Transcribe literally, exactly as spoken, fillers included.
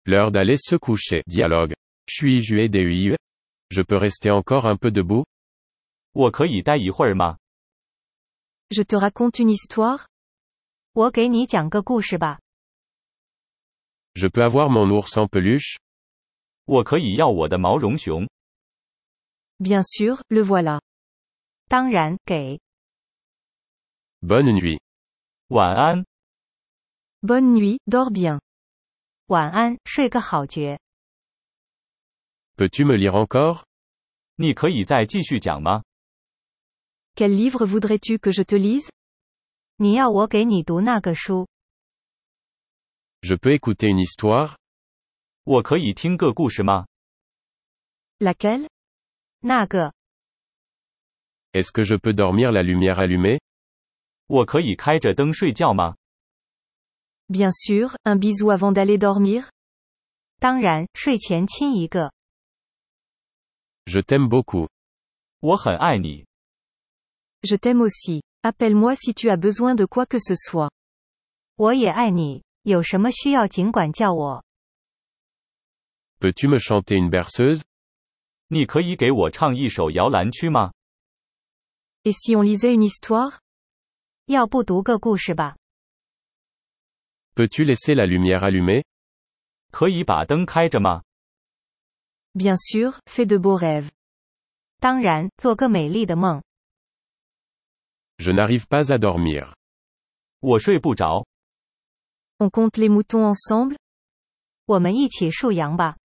L'heure d'aller se coucher. Dialogue. Puis-je aider? Je peux rester encore un peu debout? 我可以待一会儿吗？ Je te raconte une histoire? 我给你讲个故事吧。 Je peux avoir mon ours en peluche? 我可以要我的毛绒熊。 Bien sûr, le voilà. 当然，给。 Bonne nuit. 晚安。 Bonne nuit, dors bien. 晚安，睡个好觉。 Peux-tu me lire encore? 你可以再继续讲吗？ Quel livre voudrais-tu que je te lise? 你要我给你读那个书？ Je peux écouter une histoire? 我可以听个故事吗？ Laquelle? 那个。 Est-ce que je peux dormir la lumière allumée? 我可以开着灯睡觉吗？ Bien sûr, un bisou avant d'aller dormir? 当然，睡前亲一个。 Je t'aime beaucoup. 我很爱你。 Je t'aime aussi. Appelle-moi si tu as besoin de quoi que ce soit. 我也爱你，有什么需要尽管叫我。 Peux-tu me chanter une berceuse? 你可以给我唱一首摇篮曲吗？ Et si on lisait une histoire? 要不读个故事吧？ Peux-tu laisser la lumière allumée? 可以把灯开着吗？ Bien sûr, fais de beaux rêves. 当然，做个美丽的梦。 Je n'arrive pas à dormir. 我睡不着。 On compte les moutons ensemble? 我们一起数羊吧。